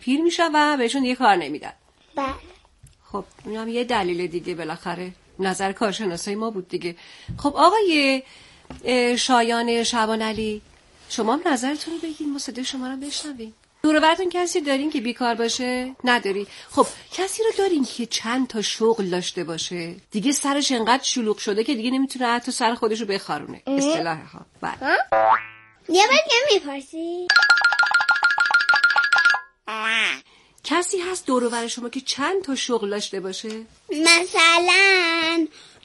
پیر میشن و بهشون دیگه کار نمیدن. بله. خب این هم یه دلیل دیگه، بالاخره نظر کارشناسای ما بود دیگه. خب آقای شایان شعبان علی، شما هم نظرتون رو بگین، ما صدای شما رو بشنویم. دور و براتون کسی دارین که بیکار باشه؟ نداری؟ خب کسی رو دارین که چند تا شغل داشته باشه، دیگه سرش انقدر شلوغ شده که دیگه نمیتونه حتی سر خودش رو بخارونه؟ اصطلاح ها. بله. یه بار که میپرسی؟ کسی هست دور و بر شما که چند تا شغل داشته باشه؟ مثلا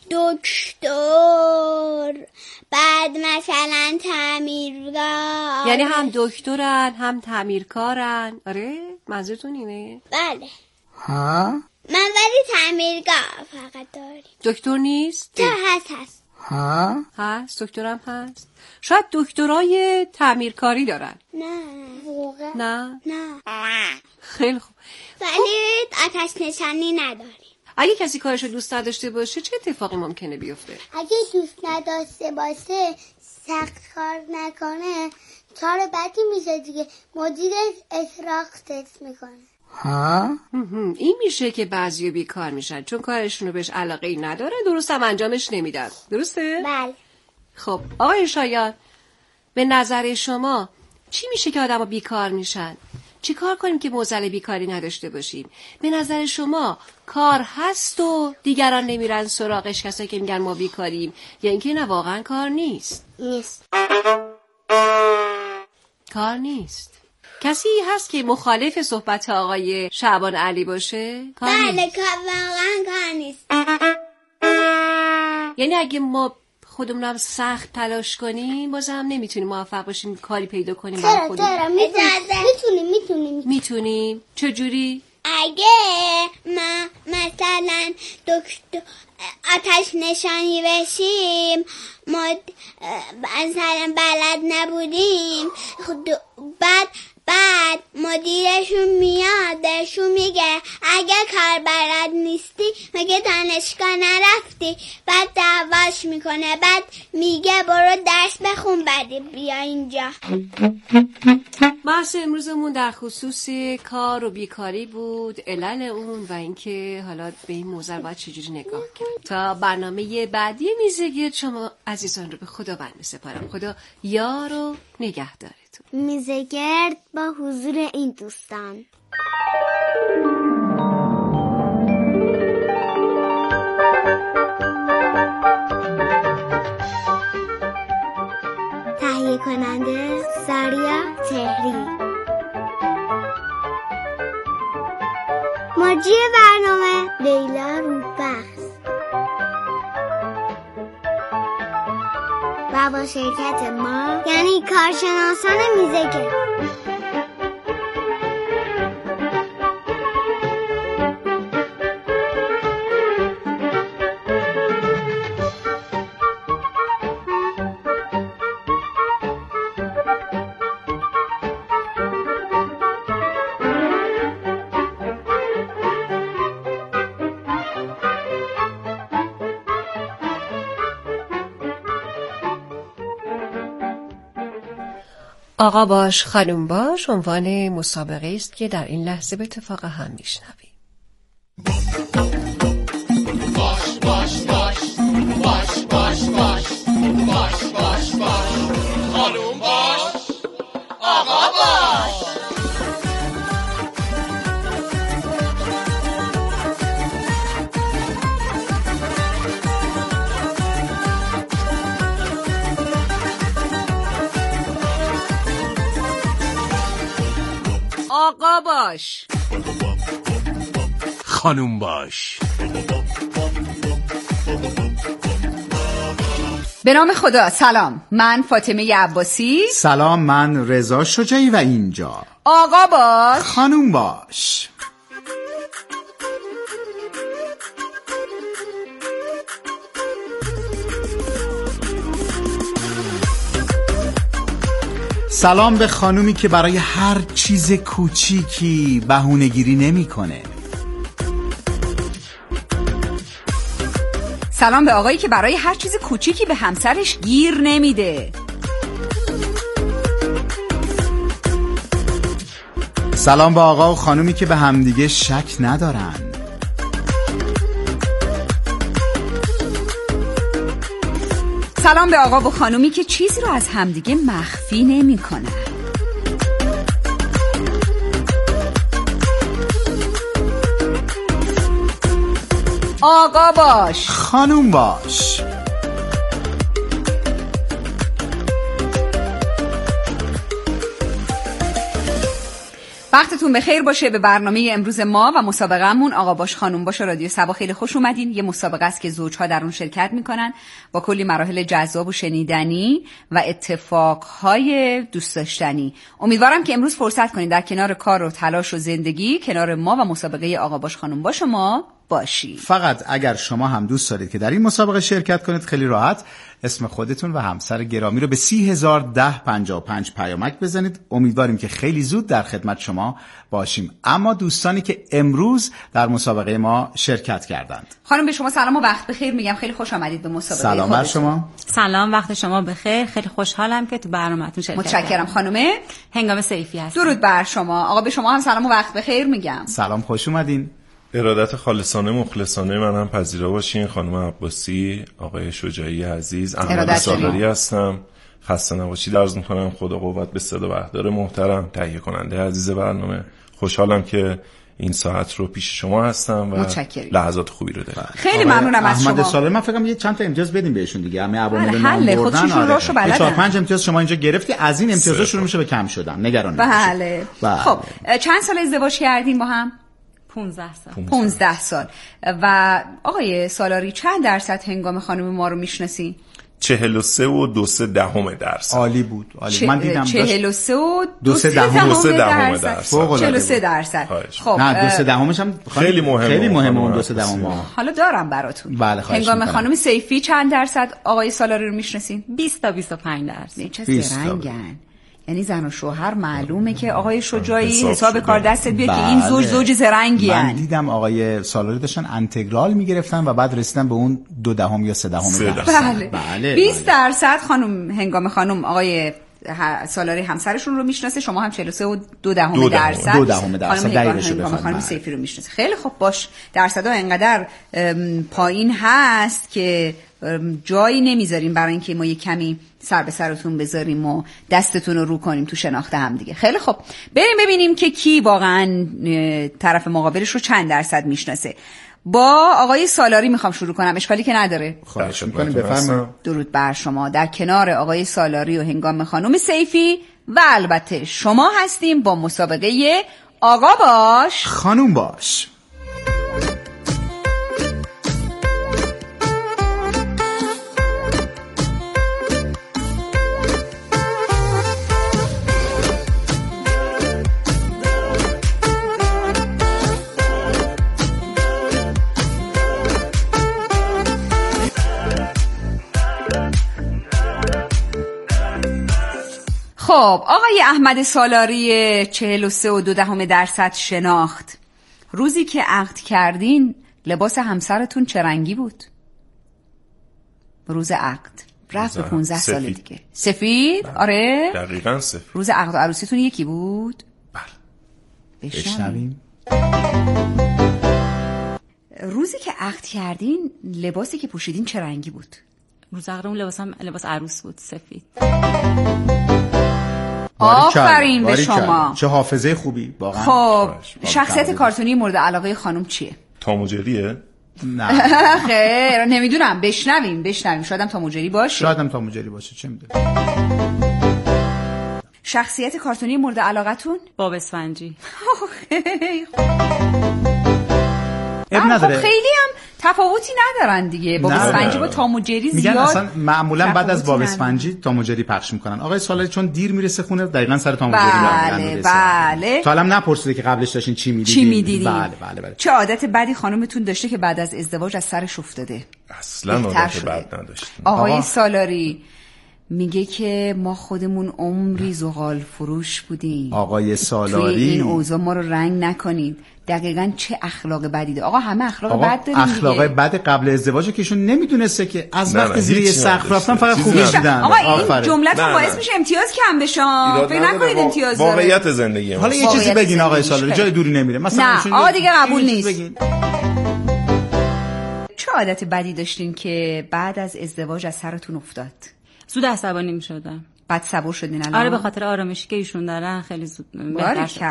دکتر، بعد مثلا تعمیرگار. یعنی هم دکترن هم تعمیرکارن؟ آره منظورتون اینه؟ بله. ها؟ من ولی تعمیرگاه فقط داریم. دکتر نیست؟ تو هست. ها؟ هست، دکترم هست. شاید دکترای تعمیرکاری دارن. نه. نه؟ خیلی خوب. ولی آتش نشانی نداریم. اگه کسی کارشو دوست نداشته باشه چه اتفاقی ممکنه بیفته؟ اگه دوست نداشته باشه، سخت کار نکنه، کار بدی میشه دیگه. مدیرش احراقش میکنه. ها؟ این میشه که بعضی بیکار میشن چون کارشون رو بهش علاقه ای نداره، درست هم انجامش نمیدن. درسته؟ بله. خب آقای شایان، به نظر شما چی میشه که آدم ها بیکار میشن؟ چی کار کنیم که معضل بیکاری نداشته باشیم؟ به نظر شما کار هست و دیگران نمیرن سراغش، کسایی که میگن ما بیکاریم، یا اینکه نه واقعا کار نیست؟ کار نیست. کسی هست که مخالف صحبت آقای شعبان علی باشه؟ بله، واقعا کار نیست. یعنی اگه ما خودمونم سخت تلاش کنیم بازم نمیتونیم موفق باشیم کاری پیدا کنیم برای خودمون. چرا میتونیم. چجوری؟ اگه ما مثلا دکتر آتش نشانی بشیم، ما مثلا بلد نبودیم، بعد مدیرشون میاد بهشون میگه اگه کار بلد نیستی مگه دانشگاه نرفتی، بعد دعواش میکنه، بعد میگه برو درس بخون بعد بیا اینجا. بحث امروزمون در خصوص کار و بیکاری بود، علل اون و اینکه حالا به این موضوع باید چجوری نگاه کرد. تا برنامه بعدی میزگرد شما عزیزان رو به خداوند میسپارم. خدا یار و نگهدارتون. میزگرد با حضور این دوستان: تهیه کننده ساریا تهری، مجری برنامه لیلا روبخش و با شرکت ما یعنی کارشناسان میزگرد. آقا باش خانوم باش عنوان مسابقه است که در این لحظه به اتفاق هم میشنویم. باش باش باش باش باش باش باش باش باش خانوم باش آقا باش. آقا باش خانوم باش. به نام خدا. سلام، من فاطمه عباسی. سلام، من رضا شجاعی و اینجا آقا باش خانوم باش. سلام به خانومی که برای هر چیز کوچیکی بهونه‌گیری نمی‌کنه. سلام به آقایی که برای هر چیز کوچیکی به همسرش گیر نمیده. سلام به آقا و خانومی که به همدیگه شک ندارن. سلام به آقا و خانومی که چیزی رو از همدیگه مخفی نمی کنن. آقا باش، خانوم باش. وقتتون بخیر باشه. به برنامه امروز ما و مسابقه‌مون آقا باش خانوم باش رادیو صبا خیلی خوش اومدین. یه مسابقه است که زوجها در اون شرکت میکنن با کلی مراحل جذاب و شنیدنی و اتفاقهای دوست داشتنی. امیدوارم که امروز فرصت کنین در کنار کار و تلاش و زندگی کنار ما و مسابقه آقا باش خانوم باش ما باشی. فقط اگر شما هم دوست دارید که در این مسابقه شرکت کنید، خیلی راحت اسم خودتون و همسر گرامی رو به 301055 پیامک بزنید. امیدواریم که خیلی زود در خدمت شما باشیم. اما دوستانی که امروز در مسابقه ما شرکت کردند، خانم به شما سلام و وقت بخیر میگم. خیلی خوش آمدید به مسابقه. سلام بر شما. سلام، وقت شما بخیر. خیلی خوشحالم که تو برنامه‌تون شرکت کردم. متشکرم. خانم هنگام سیفی هستم. درود بر شما. آقا به شما هم سلام و وقت بخیر میگم. سلام، خوش اومدین. ارادت خالصانه مخلصانه من هم پذیرا باشین. خانم عباسی، آقای شجاعی عزیز، احمد سالاری هستم. خسته نباشید عرض می‌کنم. خدا قوت به صدا بهدار محترم، تهیه کننده عزیز برنامه. خوشحالم که این ساعت رو پیش شما هستم و لحظات خوبی رو دارم. خیلی ممنونم از شما. احمد سالاری، من فکر کنم یه چند تا امتیاز بدیم بهشون دیگه. همه عوامل حل خودشون روشو بلدن. 4-5 امتیاز شما اینجا گرفتی، از این امتیازا شروع میشه به کم شدن. نگران نباشید. بله. خب چند سال ازدواج کردین با هم؟ 15 سال. و آقای سالاری چند درصد هنگام خانم ما رو میشناسین؟ 43.2%. عالی بود. عالی. من دیدم 43.2%. 43%. خب نه 2/3 هم خیلی مهمه. خیلی مهمه اون 2/3. حالا دارم براتون. بله، هنگام خانم سیفی چند درصد آقای سالاری رو میشناسین؟ 20 تا 25%. چه زرنگن. یعنی زن و شوهر معلومه که آقای شجاعی حساب کار دستت بیاد که این زوج زرنگی هن. من دیدم آقای سالاری داشتن انتگرال میگرفتن و بعد رسیدن به اون 2 یا 3 بله. 20% خانم هنگام خانم آقای سالاری همسرشون رو میشناسه. شما هم 43.2% خانم سیفی رو میشناسه. خیلی خوب باش. درصدها انقدر پایین هست که جایی نمیذاریم برای اینکه ما یه کمی سر به سرتون بذاریم و دستتون رو رو کنیم تو شناخت هم دیگه. خیلی خوب، بریم ببینیم که کی واقعا طرف مقابلش رو چند درصد میشناسه. با آقای سالاری میخوام شروع کنم، اشکالی که نداره. خواهش میکنیم، بفرمایید. درود بر شما. در کنار آقای سالاری و هنگام خانم سیفی و البته شما هستیم با مسابقه آقا باش خانم باش. خب آقای احمد سالاری 43.2% شناخت. روزی که عقد کردین لباس همسرتون چه رنگی بود؟ روز عقد رفت به 15 سال دیگه. سفید؟ آره دقیقاً سفید. روز عقد و عروسیتون یکی بود؟ بله. بشنویم. روزی که عقد کردین لباسی که پوشیدین چه رنگی بود؟ روز عقد اون لباس عروس بود، سفید. آفرین به شما، چه حافظه خوبی واقعا. خب شخصیت کارتونی مورد علاقه خانم چیه؟ تام و جریه؟ نه خیر نمیدونم، بشنویم. شایدم تام و جری باشه. چه میدونم. شخصیت کارتونی مورد علاقتون؟ باب اسفنجی. نداره. خب خیلی هم تفاوتی ندارن دیگه. باب اسفنجی با تام و جری زیاد میگن اصلا معمولا بعد از باب اسفنجی تام و جری پخش میکنن. آقای سالاری چون دیر میرسه خونه دقیقاً سر تام و جری بله. تا الان نپرسیده که قبلش داشتین چی میدیدین. بله. چه عادت بدی خانومتون داشته که بعد از ازدواج از سرش افتاده؟ اصلا عادت بد نداشت. آقای سالاری میگه که ما خودمون عمری زغال فروش بودیم. آقای سالاری توی این اوضاع ما رو رنگ نکنید. دقیقاً چه اخلاق بدی ده. آقا همه اخلاق بد داریم. اخلاق بد قبل ازدواجه که ایشون نمیدونسته که از وقت زیر یه سقف رفتن فقط خوبی دیدن. آقا این جمله‌تون باعث میشه امتیاز کم بشه. فکر نکنید امتیاز داره. واقعیت زندگی. حالا یه چیزی بگین آقای سالاری، جای دوری نمیره. مثلا نه آقا دیگه قبول نیست. چه عادت بدی داشتین که بعد از ازدواج از سرتون افتاد؟ زود عصبانی می‌شدم. بعد صبور شدین الان؟ آره به خاطر آرامشی که ایشون دارن خیلی زود بهتر شد.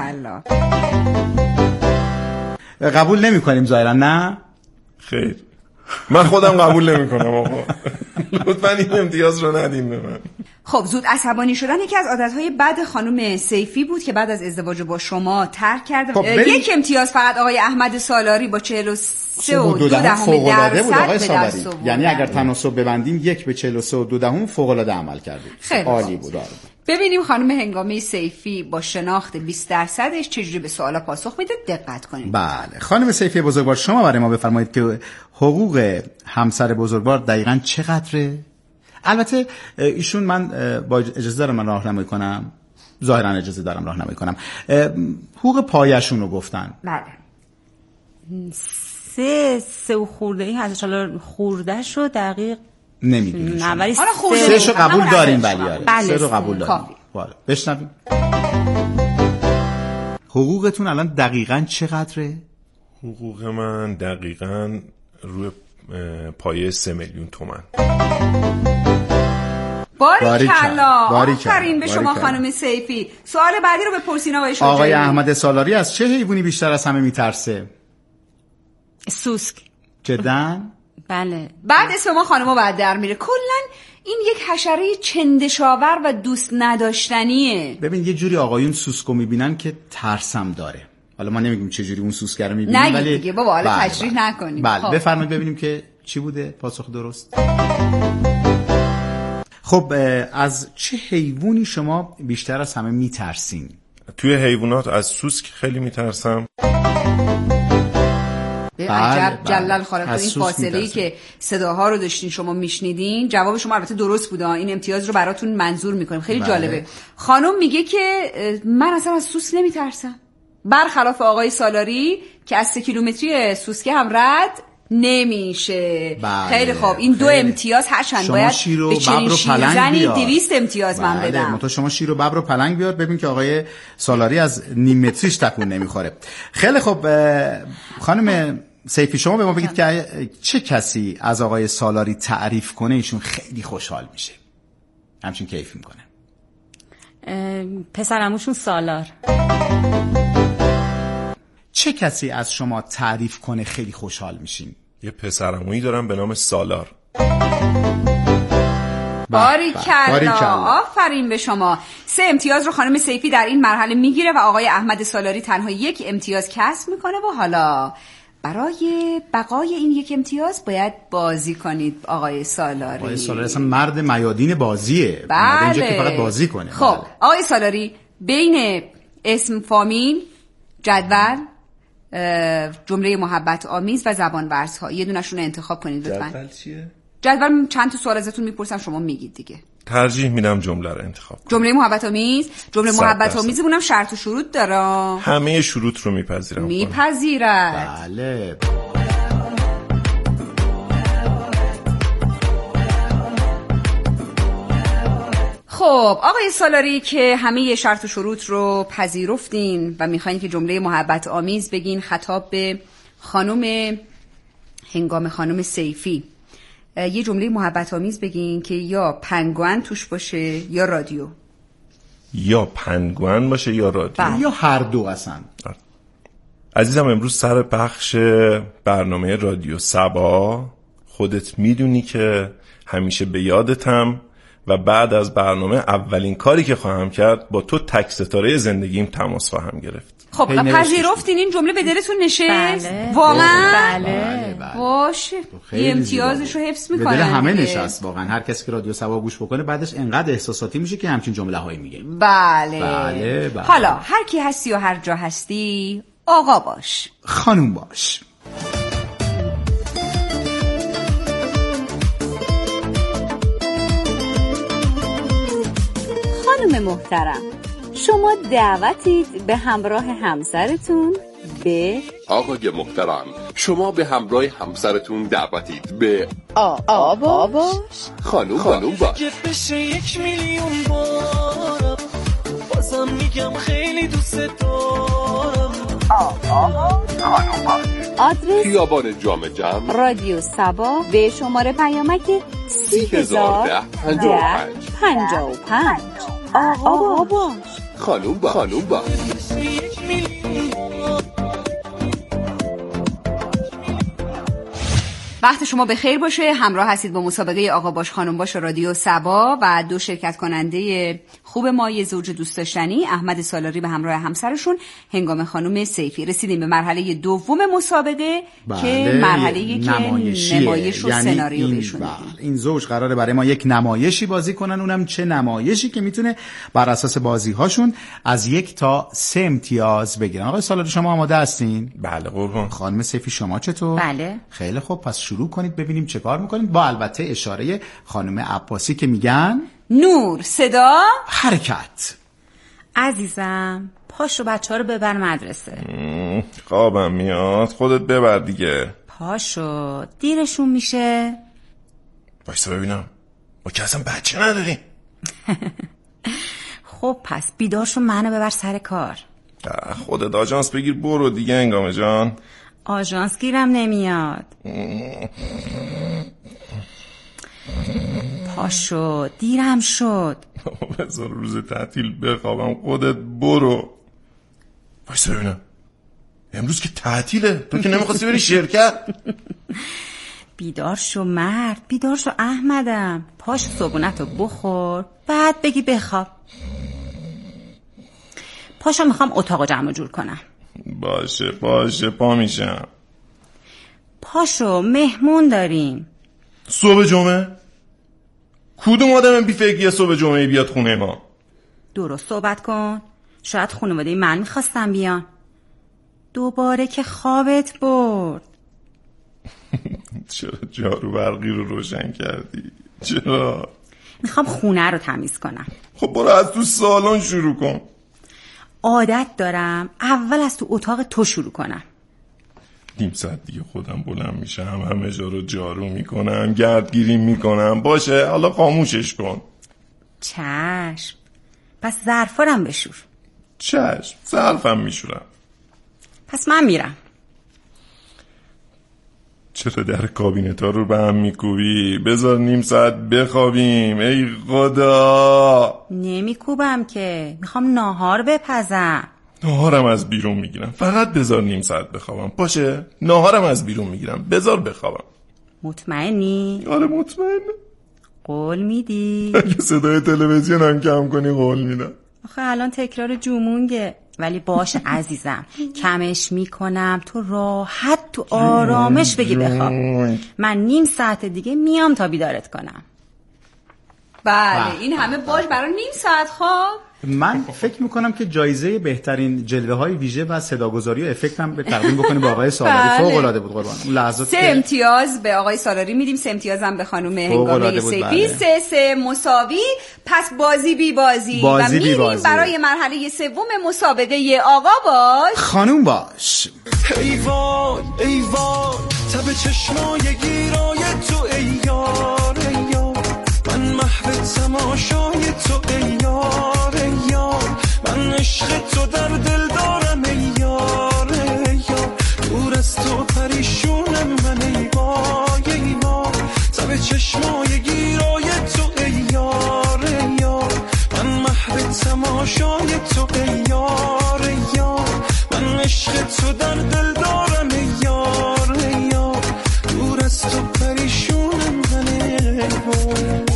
قبول نمی‌کنیم ظاهرا. نه خیر من خودم قبول نمی‌کنم آقا. لطفاً این امتیاز رو ندین به من. خب زود عصبانی شدن یکی از عادت‌های بد خانم سیفی بود که بعد از ازدواج با شما ترک کرد. خب یک امتیاز فقط آقای احمد سالاری با 43.2% فوق‌العاده بود آقای سالاری. یعنی اگر تناسب ببندیم 1 به 43.2 فوق‌العاده عمل کرده. عالی بود. ببینیم خانم هنگامه سیفی با شناخت 20%ش چجوری به سوالا پاسخ میده. دقت کنید. بله خانم سیفی بزرگوار، شما برای ما بفرمایید که حقوق همسر بزرگوار دقیقاً چقدره؟ البته ایشون من با اجازه دارم من راهنمایی کنم، ظاهرا اجازه دارم راهنمایی کنم. حقوق پایشون رو گفتن. بله 3 خورده‌ای هستش. حالا خورده‌شو دقیق نمیدونیم. نه ولی 3 رو قبول داریم. ولی آره 3 رو قبول داریم. بله بشنویم. حقوقتون الان دقیقاً چقدره؟ حقوق من دقیقاً روی پایه 3 میلیون تومان. باریکلا. آفرین به شما خانم سیفی. سوال بعدی رو بپرسین آقای شجاعی. آقای احمد سالاری از چه حیوانی بیشتر از همه میترسه؟ سوسک. جداً؟ بله. بعد اسم ما خانم‌ها بعد در میره. کلاً این یک حشره چندشاور و دوست نداشتنیه. ببین یه جوری آقایون سوسکو میبینن که ترسم داره. حالا ما نمیگیم چه جوری اون سوسکه رو میبینیم، ولی دیگه بابا حالا تشریح نکنیم. بله بفرمایید ببینیم که چی بوده پاسخ درست. خب از چه حیوانی شما بیشتر از همه میترسین؟ توی حیوانات از سوسک خیلی میترسم. عجب جلال خالق. این فاصله‌ای که صداها رو داشتین شما میشنیدین، جواب شما البته درست بوده. این امتیاز رو براتون منظور میکنیم. خیلی جالبه. خانم میگه که من اصلا از سوسک نمیترسم، برخلاف آقای سالاری که از 3 کیلومتری سوسکه هم رد نمیشه. خیلی خوب. این 2 امتیاز هرچند باید به چنین شیرزنی 200 امتیاز من بدم. تو شما شیر و ببر و پلنگ بیار ببین که آقای سالاری از نیم متریش تکون نمیخوره. خیلی خوب خانم سیفی شما به ما بگید که چه کسی از آقای سالاری تعریف کنه ایشون خیلی خوشحال میشه، همچین کیف میکنه؟ پسرعموشون سالار. چه کسی از شما تعریف کنه خیلی خوشحال میشین؟ یه پسرعمویی دارم به نام سالار. باریکلا. آفرین به شما. 3 امتیاز رو خانم سیفی در این مرحله میگیره و آقای احمد سالاری تنها 1 امتیاز کسب میکنه. و حالا برای بقای این 1 امتیاز باید بازی کنید آقای سالاری. آقای سالاری اصلا مرد میادین بازیه. بله. اینجا که فقط بازی کنه. خب آقای سالاری بین اسم فامیل، جدول، جمله محبت آمیز و زبان ورزها یه دونشون رو انتخاب کنید لطفاً. جدول چیه؟ جدول چند تا سوال ازتون میپرسم شما میگید دیگه. ترجیح میدم جمله رو انتخاب کنم. جمله محبت آمیز. جمله محبت آمیزمونم شرط و شروط داره. همه شروط رو میپذیرم. میپذیرد. بله. خب آقای سالاری که همه شرط و شروط رو پذیرفتین و میخواین که جمله محبت آمیز بگین خطاب به خانم هنگام خانم سیفی، یه جمله محبت آمیز بگین که یا پنگوئن توش باشه یا رادیو. یا پنگوئن باشه یا رادیو. یا هر دو اصلا. عزیزم امروز سر بخش برنامه رادیو سبا، خودت میدونی که همیشه به یادتم و بعد از برنامه اولین کاری که خواهم کرد با تو تک ستاره زندگیم تماس خواهم گرفت. خب پذیرفتین این جمله به دلتون نشست؟ بله. واقعا؟ بله. باشه. یه امتیازش رو حفظ میکنن. به دل همه نشست واقعا. هر کسی که رادیو سبا گوش بکنه بعدش انقدر احساساتی میشه که همچین جمله هایی میگه. بله. حالا هر کی هستی و هر جا هستی آقا باش، خانوم باش. خانم محترم، شما دعوتید به همراه همسرتون به آقای محترم، شما به همراه همسرتون دعوتید به آقا باش خانوم باش. بشه 1,000,000 بار بازم میگم خیلی دوست دارم. خانوم باش. آدرس خیابان جام جم، رادیو سبا، به شماره پیامک 301055. آقا باش خانوم باش. وقت شما به خیر باشه. همراه هستید با مسابقه آقا باش خانم باش رادیو سبا و دو شرکت کننده خوب ما، یه زوج دوست داشتنی، احمد سالاری به همراه همسرشون هنگام خانم سیفی. رسیدیم به مرحله دوم مسابقه که مرحله که نمایش و یعنی سناریو بهشون میدیم. این زوج قراره برای ما یک نمایشی بازی کنن، اونم چه نمایشی که میتونه بر اساس بازی هاشون از 1 تا 3 امتیاز بگیرن. آقای سالاری شما آماده هستین؟ بله قربان. خانم سیفی شما چطور؟ بله. خیلی خوب، پس شروع کنید ببینیم چه کار میکنید، با البته اشاره خانم عباسی که میگن نور، صدا، حرکت. عزیزم پاشو بچه ها رو ببر مدرسه. خوابم میاد، خودت ببر دیگه. پاشو دیرشون میشه. بایستا ببینم، ما که اصلا بچه نداریم. خب پس بیدارشو منو ببر سر کار. خودت آژانس بگیر برو دیگه انگامه جان. آژانس گیرم نمیاد. پاشو دیرم شد. بذار روز تعطیل بخوابم، خودت برو. بایستا ببینم، امروز که تعطیله، تو که نمیخواستی بری شرکت. بیدار شو مرد، بیدار شو احمدم. پاشو صبحونتو بخور بعد بگی بخواب. پاشو میخوام اتاقو جمع جور کنم. باشه پا میشم. پاشو مهمون داریم. صبح جمعه؟ کدوم آدم بی فکریه صبح جمعه بیاد خونه ما؟ درست صحبت کن. شاید خانواده من میخواستم بیان. دوباره که خوابت برد. چرا جارو برقی رو روشن کردی؟ چرا؟ میخوام خونه رو تمیز کنم. خب برو از تو سالن شروع کن. عادت دارم اول از تو اتاق تو شروع کنم. نیم ساعت دیگه خودم بلند میشم، همه جا رو جارو میکنم، گردگیری میکنم. باشه حالا خاموشش کن. چشم. پس ظرفارم بشور. چشم، ظرفم میشورم. پس من میرم. چرا در کابینت ها رو به هم میکوبی؟ بذار نیم ساعت بخوابیم. ای خدا، نمیکوبم که، میخوام ناهار بپزم. ناهارم از بیرون میگیرم، فقط بذار نیم ساعت بخوابم. باشه ناهارم از بیرون میگیرم، بذار بخوابم. مطمئنی؟ آره مطمئنم. قول میدی؟ اگه صدای تلویزیون هم کم کنی قول میدم. آخه الان تکرار جمونگه. ولی باشه عزیزم، کمش میکنم، تو راحت تو آرامش بگی بخواب. من نیم ساعت دیگه میام تا بیدارت کنم. بله این همه باش برای نیم ساعت خواب. من فکر میکنم که جایزه بهترین جلوه های ویژه و صداگذاری و افکت هم به تقدیم بکنیم به آقای سالاری. فوق العاده بود قربان. اون لحظات 3 امتیاز به آقای سالاری میدیم، 3 امتیاز هم به خانم هنگامه سیفی. 3 مساوی. پس بازی بی بازی و میریم برای مرحله سوم مسابقه آقا باش خانوم باش. ای وای ای وای تب چشمای گیرای تو ای یار ای یار، من محو تماشای تو ای یار ای یار، من عشق تو در دل دارم ای یار ای یار، دور از تو پریشونم من ای وای ای وای، تب چشمای گیرای تو ای یار ای یار، من محو تماشای تو ای یار ای یار، من عشق تو در دل دارم ای یار ای یار، دور از تو پریشونم من ای وای.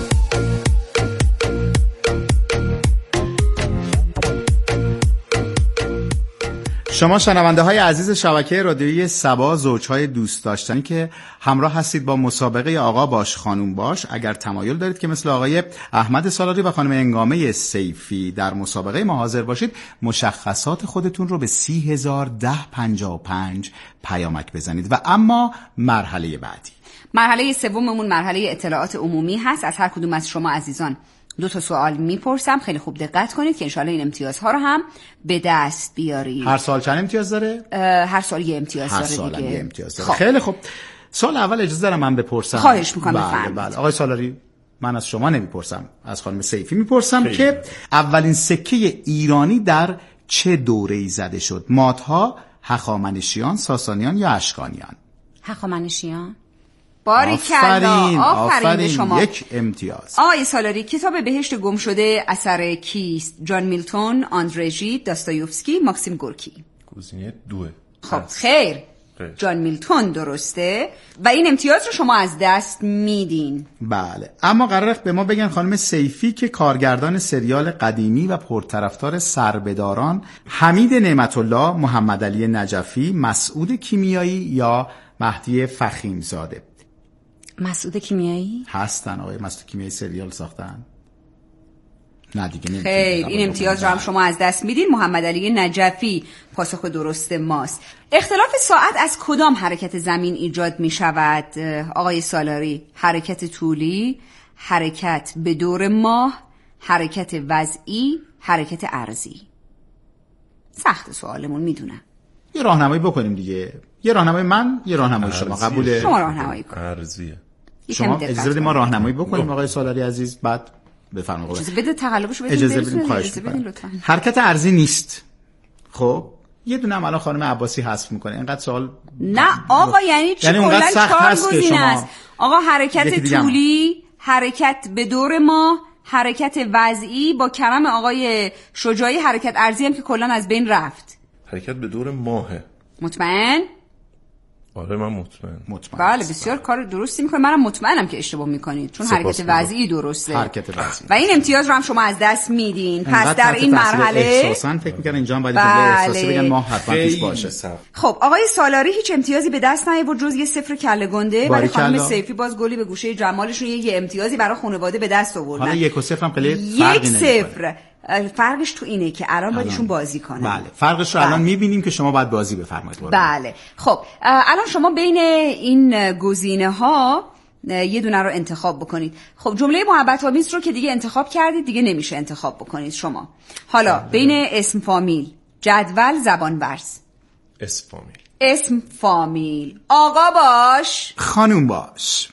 شما شنونده های عزیز شبکه رادیویی سبا، زوجهای دوست داشتنی که همراه هستید با مسابقه آقا باش خانوم باش، اگر تمایل دارید که مثل آقای احمد سالاری و خانم هنگامه سیفی در مسابقه ما حاضر باشید، مشخصات خودتون رو به 301055 پیامک بزنید. و اما مرحله بعدی، مرحله سوممون مرحله اطلاعات عمومی هست. از هر کدوم از شما عزیزان 2 تا سوال میپرسم، خیلی خوب دقت کنید که انشالله این امتیازها رو هم به دست بیارید. هر سال چند امتیاز داره؟ هر سال یه امتیاز هر داره سال دیگه. یه امتیاز داره. خیلی خوب. سال اول اجازه دارم من بپرسم؟ خواهش میکنم بفرمایید. بله. آقای سالاری، من از شما نمیپرسم، از خانم سیفی میپرسم که اولین سکه ایرانی در چه دوره‌ای زده شد؟ مادها، هخامنشیان، ساسانیان یا اشکانیان؟ هخامنشیان. باریکلا، آفرین به شما. یک امتیاز. آقای سالاری، کتاب بهشت گم شده اثر کیست؟ جان میلتون، آندره ژید، داستایوفسکی، ماکسیم گورکی؟ گزینه 2. خب خیر، جان میلتون درسته و این امتیاز رو شما از دست میدین. بله، اما قراره به ما بگن خانم سیفی که کارگردان سریال قدیمی و پرطرفدار سربداران حمید نعمت الله، محمد علی نجفی، مسعود کیمیایی یا مهدی فخیمزاده؟ مسعود کیمیایی هستن. آقای مسعود کیمیایی سریال ساختن. نه دیگه خیر، این امتیاز رو هم شما از دست میدین. محمد علی نجفی پاسخ درست ماست. اختلاف ساعت از کدام حرکت زمین ایجاد می شود آقای سالاری؟ حرکت طولی، حرکت به دور ماه، حرکت وضعی، حرکت ارضی؟ سخت سوالمون میدونم. یه راهنمایی بکنیم دیگه. یه راهنمایی من، یه راهنمایی شما. قبوله؟ شما راهنمایی کن. ارضیه. شما اجازه بدید ما راهنمایی بکنیم آقای سالاری عزیز، بعد بفرمایید. اجازه بده تقلبشو بدید. اجازه بدید لطفاً. حرکت ارضی نیست. خب یه دونه هم الان خانم عباسی حذف میکنه. اینقدر سوال نه آقا، یعنی چی؟ کلا 4 گزینه است. آقا حرکت طولی، حرکت به دور ماه، حرکت وضعی، با کلام آقای شجاعی حرکت ارضی هم که کلا از بین رفت. حرکت به دور ماهه. مطمئن؟ آره من مطمئن. بله بسیار کار درستی میکنید. منم مطمئنم که اشتباه میکنید چون حرکت وضعی درسته. حرکت وضعی. و این امتیاز رو هم شما از دست میدین. پس در این مرحله احساساً فکر می‌کنم اینجا هم باید احساسی بگن ماه حتما توش باشه. خب آقای سالاری هیچ امتیازی به دست نیاورد جز یه 0 کله گنده. ولی خانم سیفی باز گلی به گوشه جمالشون یه امتیازی برای خانواده به دست آوردن. حالا 1 و 0 هم خیلی فرقی نمی‌کنه. فرقش تو اینه که الان باید ایشون بازی کنن. بله، فرقش رو الان می‌بینیم که شما باید بازی بفرمایید. بله. خب الان شما بین این گزینه‌ها یه دونه رو انتخاب بکنید. خب جمله محبت آمیز رو که دیگه انتخاب کردید دیگه نمیشه انتخاب بکنید شما. حالا بین اسم فامیل، جدول، زبان ورز. اسم فامیل. اسم فامیل. آقا باش، خانوم باش.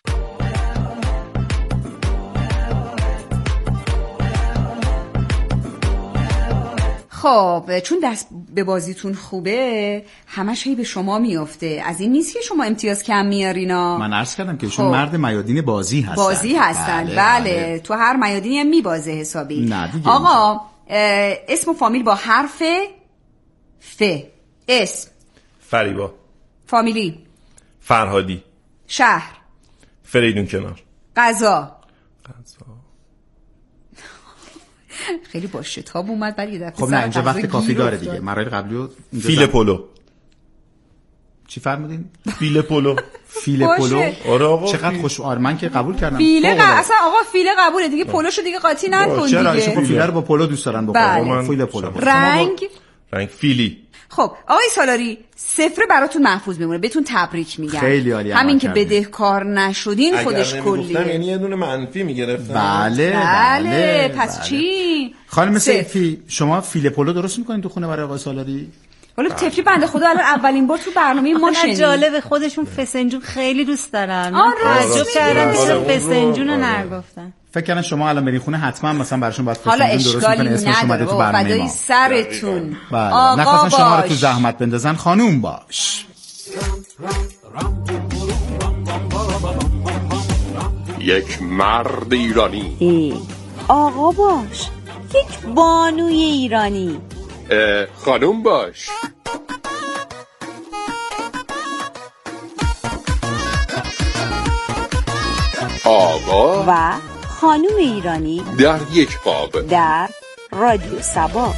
خب چون دست به بازیتون خوبه همش هی به شما میفته. از این نیست که شما امتیاز کم میارینا. من عرض کردم که ایشون مرد میادین بازی هستن. بله. تو هر میادینی هم میبازه حسابی. نه دیگه. آقا اسم و فامیل با حرف ف. اسم فریبا. فامیلی فرهادی. شهر فریدون کنار. غذا خیلی با شتاب اومد ولی یه دفعه خب نه اینجا وقت کافی داره دیگه. مراحل قبلی رو فیل پولو. چی فرمودین؟ فیل پولو. فیل پولو. آره آقا چقدر خوش. من که قبول کردم. اصلا آقا فیل قبوله دیگه. پولوشو دیگه قاطی نکن دیگه. چرا ایشون فیل رو با پولو دوست دارن بخورن. فیل پولو. رنگ فیلی. خب آقای سالاری 0 براتون محفوظ میمونه. بهتون تبریک میگم. خیلی عالی. همین که بدهکار نشدین خودش کلیه. یعنی یه دونه منفی میگرفتم. بله. پس چی؟ خانم سیفی شما فیل پولو درست میکنین تو خونه برای آقای سالاری؟ ولی تفلی بنده خدا الان اولین بار تو برنامه ما شنید. جالب خودشون فسنجون خیلی دوست دارن. من تعجب کردم که فسنجون رو نگفتن. فکر کنم شما الان برین خونه حتما مثلا براشون باید فسنجون درست میکنه اسمش اومده تو برنامه ما. فدای سرتون. بله. نخواستن شما رو تو زحمت بندازن. خانوم باش. یک مرد ایرانی. آقا باش. یک بانوی ایرانی. خانوم باش. آقا و خانوم ایرانی در یک قاب در رادیو سبا.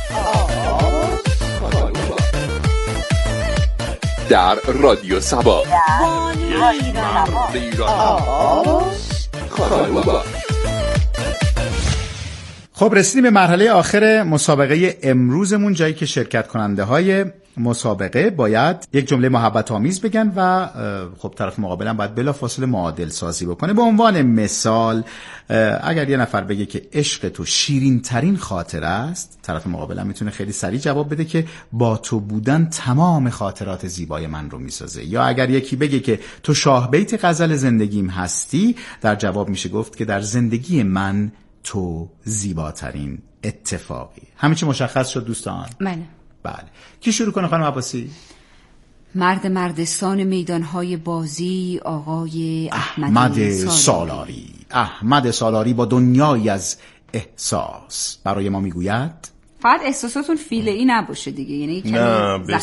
در رادیو سبا. بانوی ایرانی. خانوم باش. خب رسیدیم به مرحله آخر مسابقه امروزمون، جایی که شرکت کننده های مسابقه باید یک جمله محبت آمیز بگن و خب طرف مقابل هم باید بلافاصله معادل سازی بکنه. به عنوان مثال اگر یه نفر بگه که عشق تو شیرین ترین خاطره است، طرف مقابل هم میتونه خیلی سریع جواب بده که با تو بودن تمام خاطرات زیبای من رو میسازه. یا اگر یکی بگه که تو شاه بیت غزل زندگیم هستی، در جواب میشه گفت که در زندگی من تو زیباترین اتفاقی. همه چی مشخص شد دوستان؟ بله. کی شروع کنه خانم عباسی؟ مردستان میدانهای بازی آقای احمد سالاری. احمد سالاری با دنیایی از احساس برای ما میگوید فقط احساساتون فیله‌ای نباشه دیگه، یعنی کمی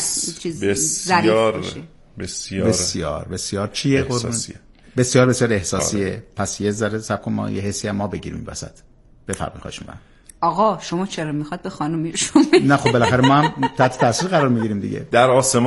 بسیار چیه احساسیه. بسیار احساسیه. پس یه ذره صبر کن ما یه حسی هم ما بگیریم وسط. بفرمایید خواهش می‌کنم. آقا شما چرا میخواد به خانم شما؟ نه خب بالاخره ما هم تحت تاثیر قرار میگیریم دیگه. در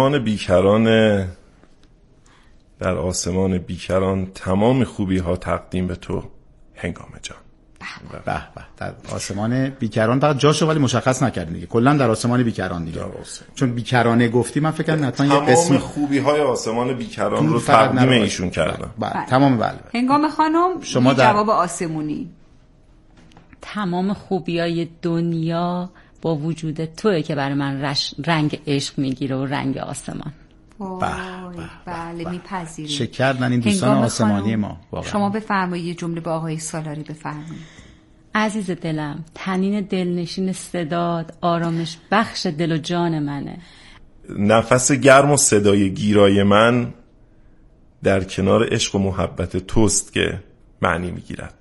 آسمان بیکران تمام خوبی ها تقدیم به تو هنگام جان. به در آسمان بیکران فقط جاشو ولی مشخص نکردین دیگه، کلا در آسمان بیکران دیگه. چون بیکرانه گفتی من فکر کنم حتما یه قسم تمام خوبی های آسمان بیکران رو تقدیم ایشون کردم. تمام. بله. هنگام خانم شما جواب آسمونی. تمام خوبیای دنیا با وجود توئه که برای من رنگ عشق میگیره و رنگ آسمان. بله میپذیریم. شکردن این دوستان آسمانی ما واقعا. شما بفرمایید یه جمله به آقای سالاری بفرمایید. عزیز دلم، تنین دلنشین صداد آرامش بخش دل و جان منه. نفس گرم و صدای گیرای من در کنار عشق و محبت توست که معنی میگیرد.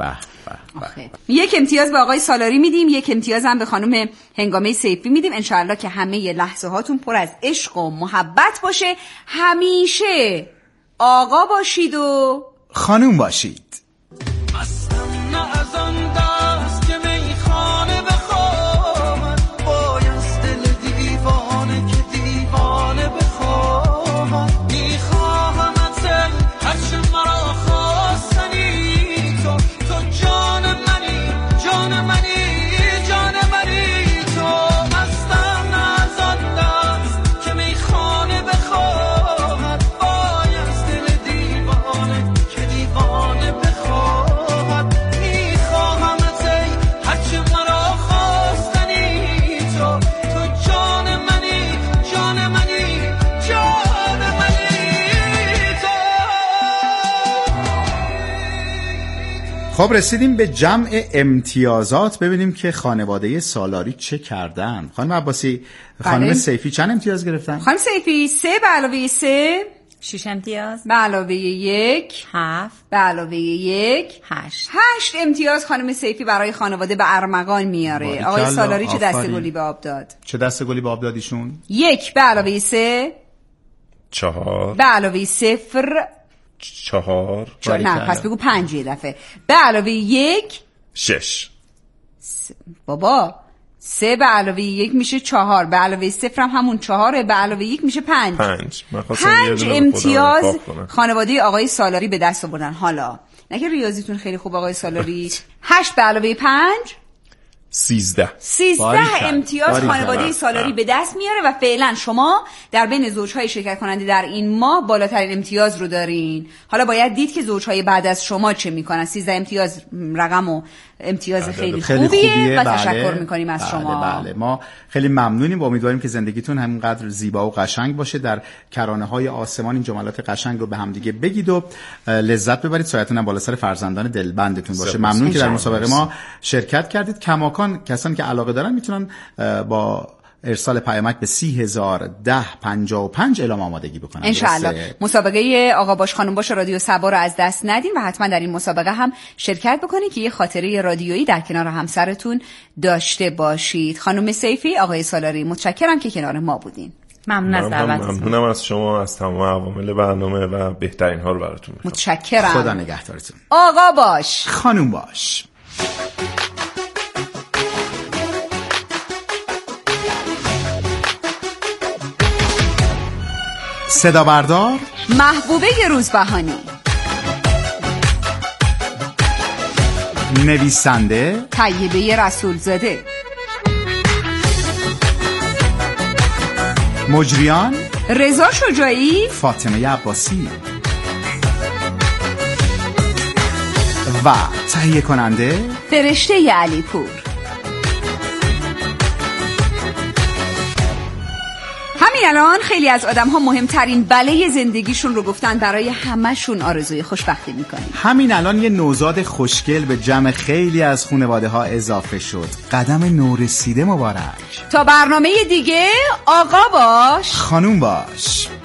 یک امتیاز به آقای سالاری میدیم، یک امتیاز هم به خانم هنگامه سیفی میدیم. انشاءالله که همه لحظه هاتون پر از عشق و محبت باشه. همیشه آقا باشید و خانوم باشید. خب رسیدیم به جمع امتیازات. ببینیم که خانواده سالاری چه کردن. خانم عباسی، خانم سیفی چند امتیاز گرفتن؟ خانم سیفی 3 به علاوه 3 6 امتیاز، به علاوه 1 7، به علاوه 1 8 امتیاز خانم سیفی برای خانواده به ارمغان میاره. آقای سالاری چه دسته‌گلی به آب داد؟ چه دسته‌گلی به آب داد ایشون؟ 1 به علاوه 3 4 به علاوه 0 4 نه پس بگو 5 یه دفعه. به علاوه 1 6 بابا 3 به علاوه 1 میشه 4، به علاوه 0 هم همون 4، به علاوه 1 میشه 5. 5 امتیاز خانواده آقای سالاری به دست آوردن. حالا نه که ریاضیتون خیلی خوب آقای سالاری. 8 به علاوه 5 13 امتیاز خانواده سالاری به دست میاره و فعلا شما در بین زوجهای شرکت کننده در این ماه بالاترین امتیاز رو دارین. حالا باید دید که زوجهای بعد از شما چه میکنن. 13 امتیاز رقم و امتیاز خیلی خوبیه و تشکر میکنیم از شما. بله ما خیلی ممنونیم و امیدواریم که زندگیتون همینقدر زیبا و قشنگ باشه. در کرانه های آسمان این جملات قشنگ رو به هم دیگه بگید و لذت ببرید. سایتون هم بالا سر فرزندان دلبندتون باشه. ممنون که در مسابقه ما شرکت کردید. کماکان کسانی که علاقه دارن میتونن با ارسال پیامک به 301055 اعلام آمادگی بکنن. انشاءالله مسابقه آقا باش خانم باش رادیو صبا رو از دست ندین و حتما در این مسابقه هم شرکت بکنید که یه خاطره رادیویی در کنار همسرتون داشته باشید. خانم سیفی، آقای سالاری، متشکرم که کنار ما بودین. ممنون از دعوتتون. ممنونم از شما، از تمام عوامل برنامه و بهترین ها رو براتون می‌خوام. متشکرم. خدا نگهدارتون. آقا باش خانم باش. صدا بردار محبوبه روزبهانی. نویسنده طیبه رسولزاده. مجریان رضا شجاعی، فاطمه عباسی و تهیه کننده فرشته علیپور. همین الان خیلی از آدم ها مهمترین بله زندگیشون رو گفتن، برای همه‌شون آرزوی خوشبختی میکنیم. همین الان یه نوزاد خوشگل به جمع خیلی از خانواده ها اضافه شد. قدم نورسیده مبارک. تا برنامه دیگه آقا باش، خانوم باش.